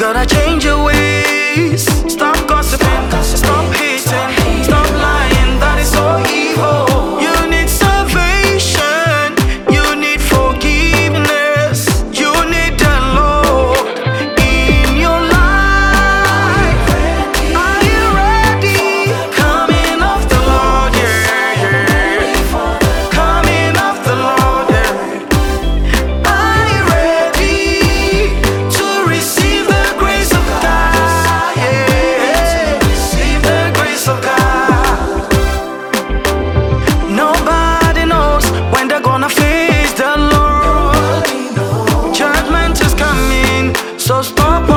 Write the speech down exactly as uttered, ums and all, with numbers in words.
gotta change your ways. Stop gossiping, stop hating, stop lying, that is so evil. You need salvation, you need forgiveness, you need the Lord in your life. Are you ready? Coming of the Lord, yeah, yeah. Coming of the Lord, yeah. Are you ready to receive the grace of God? Yeah, receive the grace of God. Nobody knows when they're gonna face the Lord. Judgment is coming, so stop